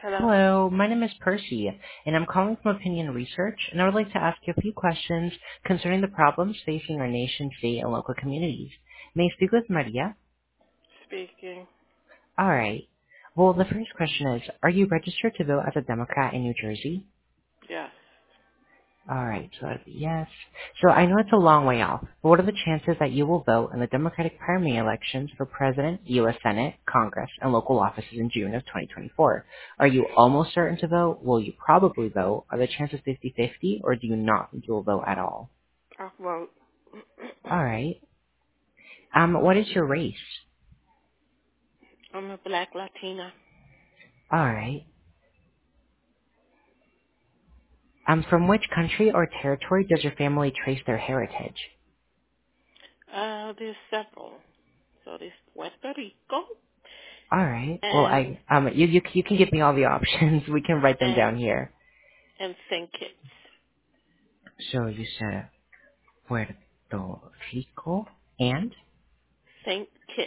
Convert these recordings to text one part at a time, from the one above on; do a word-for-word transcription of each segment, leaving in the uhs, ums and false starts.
Hello. Hello, my name is Percy, and I'm calling from Opinion Research, and I would like to ask you a few questions concerning the problems facing our nation, state, and local communities. May I speak with Maria? Speaking. All right. Well, the first question is, are you registered to vote as a Democrat in New Jersey? Yes. All right, so that'd be yes. So I know it's a long way off, but what are the chances that you will vote in the Democratic primary elections for President, U S. Senate, Congress, and local offices in June of twenty twenty-four? Are you almost certain to vote? Will you probably vote? Are the chances fifty-fifty, or do you not think you will vote at all? I'll vote. All right. Um, what is your race? I'm a black Latina. All right. Um, from which country or territory does your family trace their heritage? Uh, there's several. So there's Puerto Rico All right. Well, and I um, you you you can give me all the options. We can write them and down here. and Saint Kitts. So you said Puerto Rico and Saint Kitts.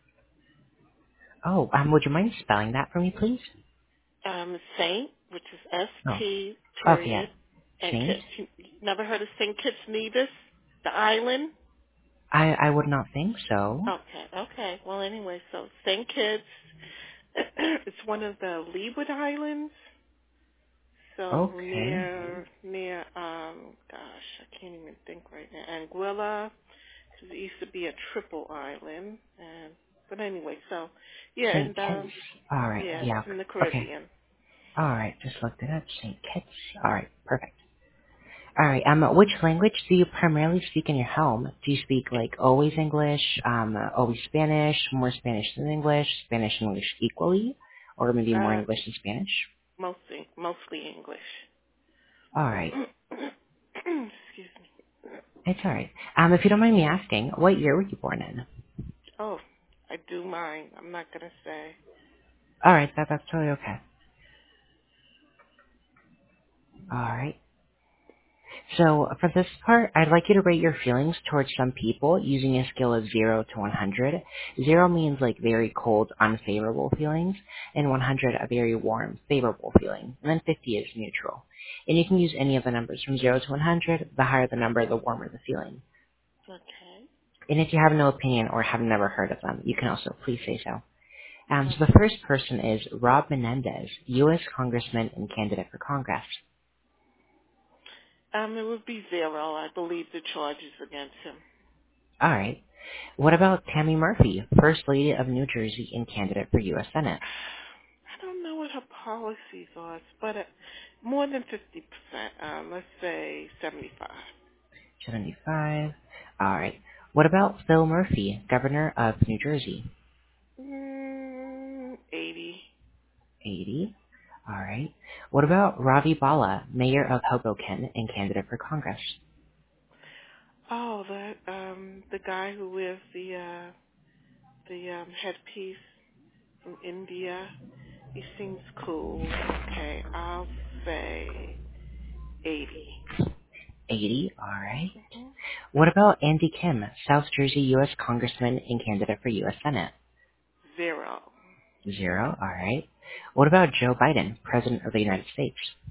oh, um, would you mind spelling that for me, please? Um, Saint, which is S Oh, T okay, yeah. period, and Saint. Kitts. You never heard of Saint Kitts Nevis, the island? I I would not think so. Okay, okay. Well, anyway, so Saint Kitts. It's one of the Leeward Islands. So Okay. near near um gosh, I can't even think right now. Anguilla. It used to be a triple island and but anyway, so yeah, Saint and Kitts. um All right. yeah, Yeah. it's in the Okay. Caribbean. All right. Just looked it up. Saint Kitts. All right. Perfect. All right. Um, which language do you primarily speak in your home? Do you speak like always English, um, always Spanish, more Spanish than English, Spanish and English equally, or maybe more Uh English than Spanish? mostly mostly English. All right. Excuse me. It's all right. Um, if you don't mind me asking, what year were you born in? Oh, I do mine. I'm not gonna say. All right. That that's totally okay. All right. So for this part, I'd like you to rate your feelings towards some people using a scale of zero to one hundred. Zero means like very cold, unfavorable feelings, and one hundred a very warm, favorable feeling. And then fifty is neutral. And you can use any of the numbers from zero to one hundred. The higher the number, the warmer the feeling. Okay. And if you have no opinion or have never heard of them, you can also please say so. Um, so the Okay. first person is Rob Menendez, U S Congressman and candidate for Congress. Um, it would be zero. I believe the charges against him. All right. What about Tammy Murphy, First Lady of New Jersey and candidate for U S. Senate? I don't know what her policies are, but uh, more than fifty percent. Um, let's say seventy-five. seventy-five. All right. What about Phil Murphy, Governor of New Jersey? Mm, eighty. eighty. All right. What about Ravi Bala, Mayor of Hoboken and candidate for Congress? Oh, that um, the guy who wears the uh, the um, headpiece from India. He seems cool. Okay, I'll say eighty. eighty. All right. Mm-hmm. What about Andy Kim, South Jersey U S. Congressman and candidate for U S. Senate? Zero. Zero. All right. What about Joe Biden, President of the United States?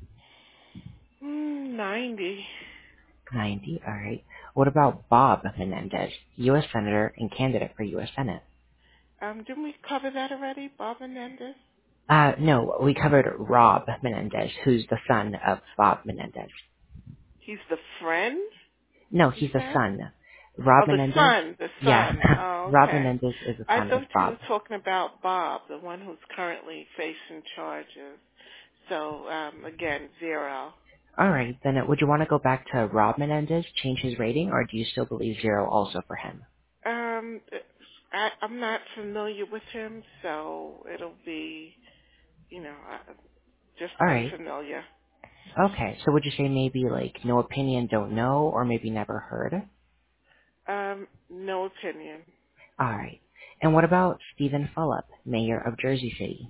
Mm, ninety. ninety. All right. What about Bob Menendez, U S. Senator and candidate for U S. Senate? Um, didn't we cover that already, Bob Menendez? Uh, no, we covered Rob Menendez, who's the son of Bob Menendez. He's the friend, No, you he's the said? son. Rob Oh, the Menendez? son, the Yeah. son. Oh, Rob okay. Menendez is the I son of thought you Bob. were talking about Bob, the one who's currently facing charges. So, um, again, zero. Alright, then uh, would you want to go back to Rob Menendez, change his rating, or do you still believe zero also for him? Um, I, I'm not familiar with him, so it'll be, you know, uh, just Alright. unfamiliar. Okay, so would you say maybe like no opinion, don't know, or maybe never heard? Um, no opinion. Alright. And what about Stephen Fulop, Mayor of Jersey City?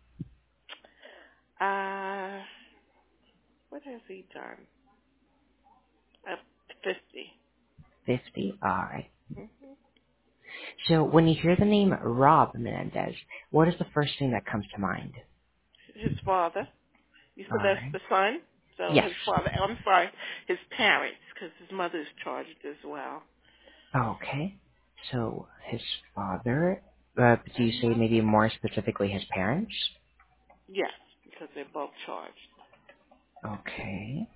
Uh, what has he done? Uh, fifty. fifty. Alright. Mm-hmm. So when you hear the name Rob Menendez, what is the first thing that comes to mind? his father. You All said that's right. the son? So Yes. his father, I'm sorry, his parents, because his mother's charged as well. Okay. So his father. Uh, do you say maybe more specifically his parents? Yes, because they're both charged. Okay.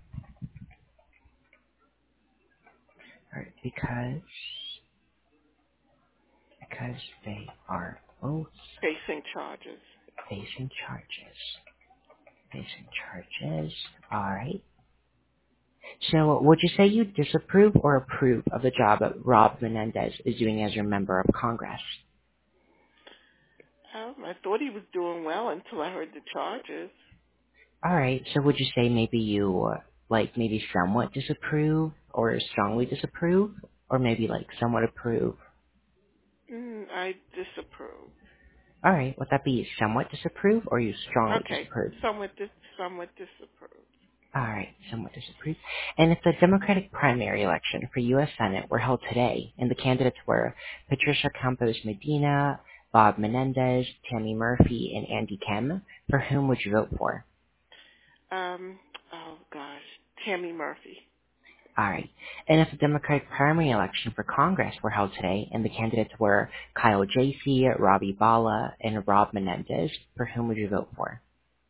All right. Because because they are both Facing charges. facing charges. Facing charges. All right. So would you say you disapprove or approve of the job that Rob Menendez is doing as your member of Congress? Um, I thought he was doing well until I heard the charges. All right. So would you say maybe you uh, like maybe somewhat disapprove or strongly disapprove, or maybe like somewhat approve? Mm, I disapprove. All right. Would that be somewhat disapprove or you strongly Okay, disapprove? somewhat, dis- somewhat disapprove. All right. Somewhat disapprove. And if the Democratic primary election for U S. Senate were held today, and the candidates were Patricia Campos Medina, Bob Menendez, Tammy Murphy, and Andy Kim, for whom would you vote for? Um, oh gosh, Tammy Murphy. All right. And if the Democratic primary election for Congress were held today, and the candidates were Kyle Jasey, Robbie Bala, and Rob Menendez, for whom would you vote for?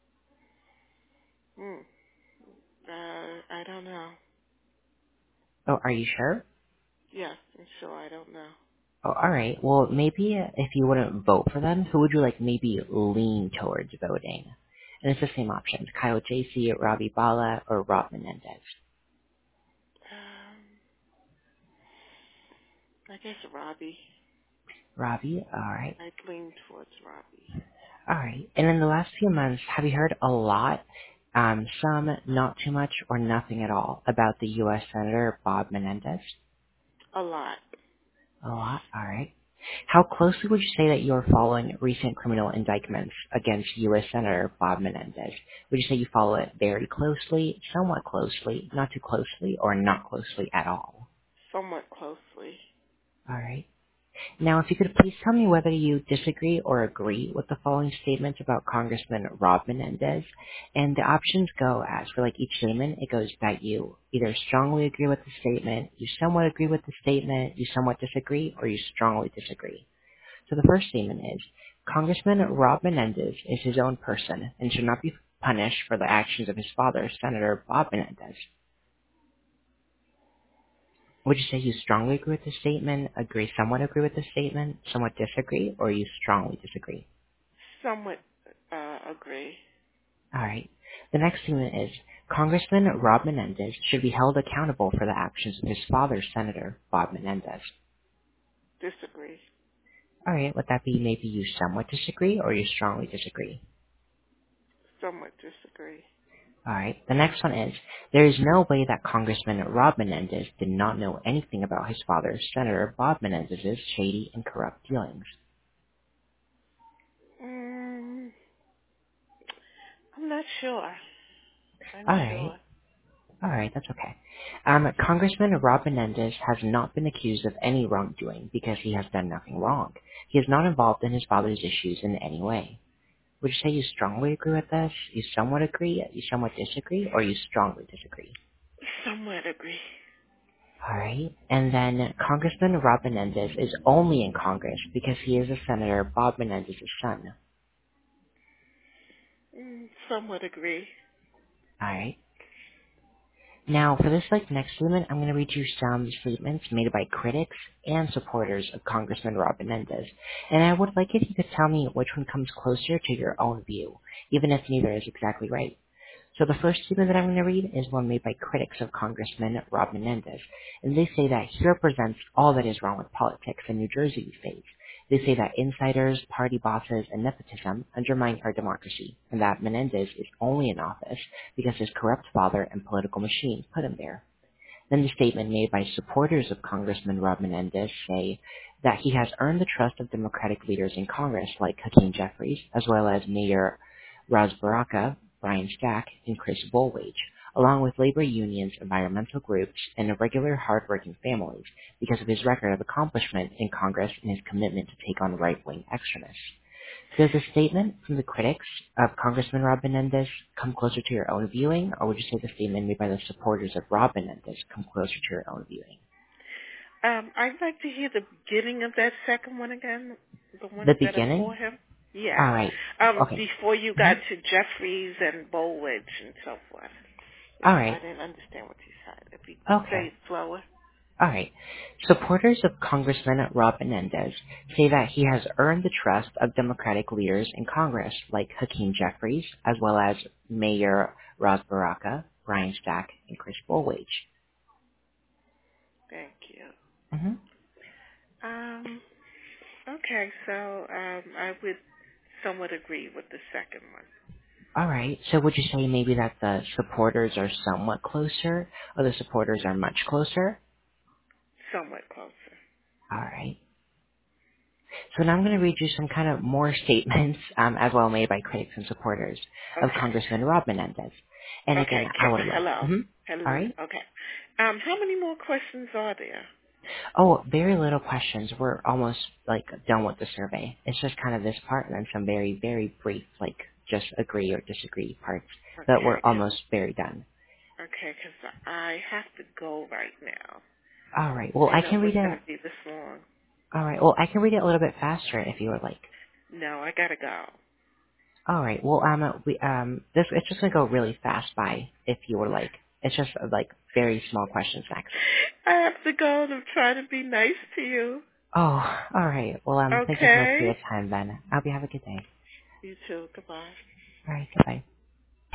Hmm. Uh, I don't know. Oh, are you sure? Yes, I'm sure I don't know. Oh, all right. Well, maybe if you wouldn't vote for them, who would you like maybe lean towards voting? And it's the same options: Kyle Jasey, Robbie Bala, or Rob Menendez. Um, I guess Robbie. Robbie, all right. I'd lean towards Robbie. All right. And in the last few months, have you heard a lot, um, some, not too much, or nothing at all about the U S. Senator Bob Menendez? A lot. A lot. All right. How closely would you say that you're following recent criminal indictments against U S. Senator Bob Menendez? Would you say you follow it very closely, somewhat closely, not too closely, or not closely at all? Somewhat closely. All right. Now, if you could please tell me whether you disagree or agree with the following statements about Congressman Rob Menendez. And the options go as for like each statement, it goes that you either strongly agree with the statement, you somewhat agree with the statement, you somewhat disagree, or you strongly disagree. So the first statement is, Congressman Rob Menendez is his own person and should not be punished for the actions of his father, Senator Bob Menendez. Would you say you strongly agree with the statement, agree, somewhat agree with the statement, somewhat disagree, or you strongly disagree? Somewhat uh, agree. All right. The next statement is, Congressman Rob Menendez should be held accountable for the actions of his father, Senator Bob Menendez. Disagree. All right. Would that be maybe you somewhat disagree, or you strongly disagree? Somewhat disagree. All right. The next one is, there is no way that Congressman Rob Menendez did not know anything about his father, Senator Bob Menendez's shady and corrupt dealings. Mm, I'm not sure. All Unsure. right. All right, that's okay. Um, Congressman Rob Menendez has not been accused of any wrongdoing because he has done nothing wrong. He is not involved in his father's issues in any way. Would you say you strongly agree with this? You somewhat agree? You somewhat disagree? Or you strongly disagree? Somewhat agree. All right. And then Congressman Rob Menendez is only in Congress because he is a Senator Bob Menendez's son. Mm, somewhat agree. All right. Now, for this like next statement, I'm going to read you some statements made by critics and supporters of Congressman Rob Menendez, and I would like it if you could tell me which one comes closer to your own view, even if neither is exactly right. So the first statement that I'm going to read is one made by critics of Congressman Rob Menendez, and they say that he represents all that is wrong with politics in New Jersey these days. They say that insiders, party bosses, and nepotism undermine our democracy, and that Menendez is only in office because his corrupt father and political machine put him there. Then the statement made by supporters of Congressman Rob Menendez say that he has earned the trust of Democratic leaders in Congress like Hakeem Jeffries, as well as Mayor Ras Baraka, Brian Stack, and Chris Bolwage, along with labor unions, environmental groups, and irregular, hardworking families, because of his record of accomplishment in Congress and his commitment to take on right-wing extremists. Does the statement from the critics of Congressman Rob Menendez come closer to your own viewing, or would you say the statement made by the supporters of Rob Menendez come closer to your own viewing? Um, I'd like to hear the beginning of that second one again, the The ones that are for beginning? him. Yeah. All right. Um, Okay. before you Mhm. got to Jeffries and Bolwich and so forth. All I right. didn't understand what you said. If you say Okay. it slower. All right. Supporters of Congressman Rob Menendez say that he has earned the trust of Democratic leaders in Congress like Hakeem Jeffries, as well as Mayor Ras Baraka, Brian Stack, and Chris Bolwage. Thank you. Mm-hmm. Um, okay, so um, I would somewhat agree with the second one. All right. So would you say maybe that the supporters are somewhat closer, or the supporters are much closer? Somewhat closer. All right. So now I'm going to read you some kind of more statements, um, as well made by critics and supporters of Okay. Congressman Rob Menendez. And again, Okay. I Ca- would love. hello. Mm-hmm. All Hello. right. Okay. Um, how many more questions are there? Oh, very little questions. We're almost like done with the survey. It's just kind of this part and then some very, very brief, like just agree or disagree parts. But we're Okay. Cause, almost very done. okay, because I have to go right now. All right. I Well, I didn't know can it was read it. going to be this long. All right. Well, I can read it a little bit faster if you would like. No, I got to go. All right. Well, um, we um, this it's just gonna go really fast by if you would like. It's just uh, like very small questions next. I have to go to try to be nice to you. Oh, all right. Well, um, thank you so much for Okay? your time, then. I hope you have a good day. You too. Goodbye. All right. Goodbye.